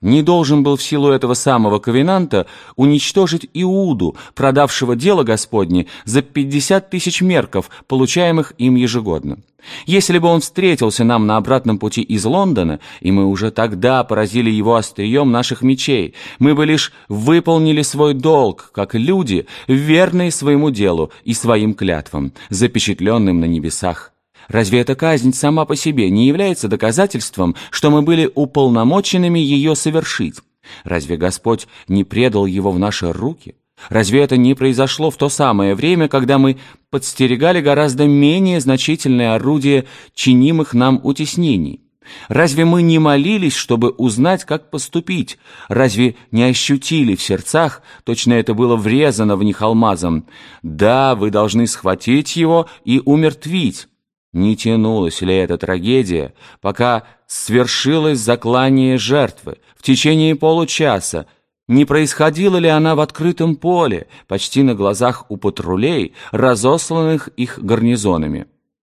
не должен был в силу этого самого ковенанта уничтожить Иуду, продавшего дело Господне за 50 тысяч мерков, получаемых им ежегодно. Если бы он встретился нам на обратном пути из Лондона, и мы уже тогда поразили его острием наших мечей, мы бы лишь выполнили свой долг, как люди, верные своему делу и своим клятвам, запечатленным на небесах. Разве эта казнь сама по себе не является доказательством, что мы были уполномоченными ее совершить? Разве Господь не предал его в наши руки? Разве это не произошло в то самое время, когда мы подстерегали гораздо менее значительное орудие чинимых нам утеснений? Разве мы не молились, чтобы узнать, как поступить? Разве не ощутили в сердцах, точно это было врезано в них алмазом: «Да, вы должны схватить его и умертвить»? Не тянулась ли эта трагедия, пока свершилось заклание жертвы, в течение получаса? Не происходила ли она в открытом поле, почти на глазах у патрулей, разосланных их гарнизонами?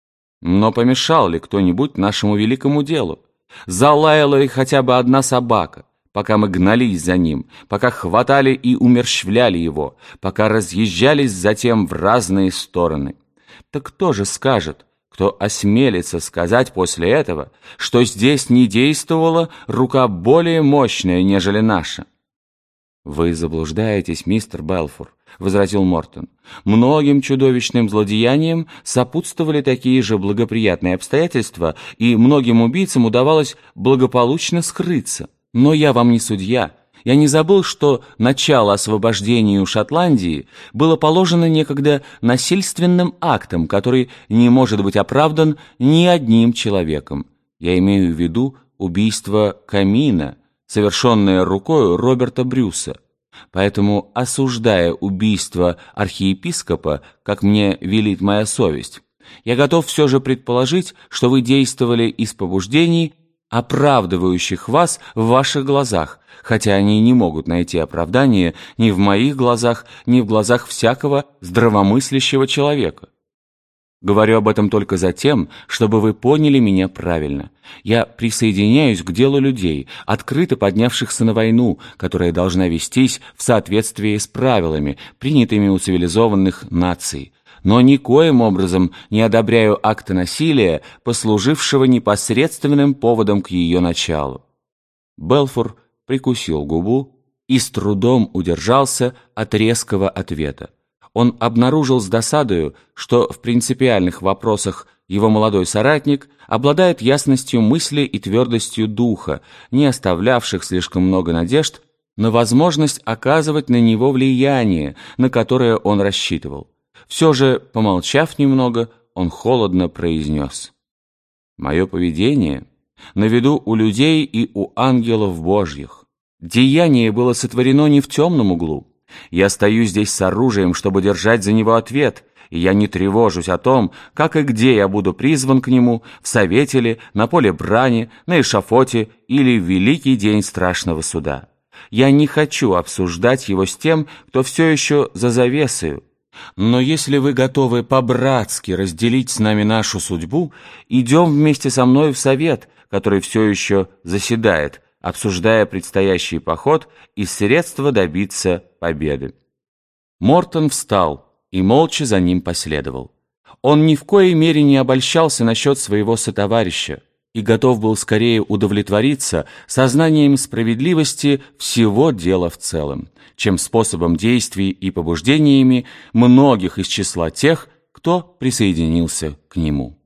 Но помешал ли кто-нибудь нашему великому делу? Залаяла ли хотя бы одна собака, пока мы гнались за ним, пока хватали и умерщвляли его, пока разъезжались затем в разные стороны? Так кто же скажет, кто осмелится сказать после этого, что здесь не действовала рука более мощная, нежели наша? «Вы заблуждаетесь, мистер Белфор», — возразил Мортон. «Многим чудовищным злодеяниям сопутствовали такие же благоприятные обстоятельства, и многим убийцам удавалось благополучно скрыться. Но я вам не судья. Я не забыл, что начало освобождению Шотландии было положено некогда насильственным актом, который не может быть оправдан ни одним человеком. Я имею в виду убийство Камина, совершенное рукою Роберта Брюса. Поэтому, осуждая убийство архиепископа, как мне велит моя совесть, я готов все же предположить, что вы действовали из побуждений, оправдывающих вас в ваших глазах, хотя они не могут найти оправдания ни в моих глазах, ни в глазах всякого здравомыслящего человека. Говорю об этом только за тем, чтобы вы поняли меня правильно. Я присоединяюсь к делу людей, открыто поднявшихся на войну, которая должна вестись в соответствии с правилами, принятыми у цивилизованных наций. Но никоим образом не одобряю акта насилия, послужившего непосредственным поводом к ее началу». Белфор прикусил губу и с трудом удержался от резкого ответа. Он обнаружил с досадою, что в принципиальных вопросах его молодой соратник обладает ясностью мысли и твердостью духа, не оставлявших слишком много надежд на возможность оказывать на него влияние, на которое он рассчитывал. Все же, помолчав немного, он холодно произнес: «Мое поведение на виду у людей и у ангелов Божьих. Деяние было сотворено не в темном углу. Я стою здесь с оружием, чтобы держать за него ответ, и я не тревожусь о том, как и где я буду призван к нему, в совете ли, на поле брани, на эшафоте или в великий день страшного суда. Я не хочу обсуждать его с тем, кто все еще за завесою. Но если вы готовы по-братски разделить с нами нашу судьбу, идем вместе со мной в совет, который все еще заседает, обсуждая предстоящий поход и средства добиться победы». Мортон встал и молча за ним последовал. Он ни в коей мере не обольщался насчет своего сотоварища и готов был скорее удовлетвориться сознанием справедливости всего дела в целом, чем способом действий и побуждениями многих из числа тех, кто присоединился к нему.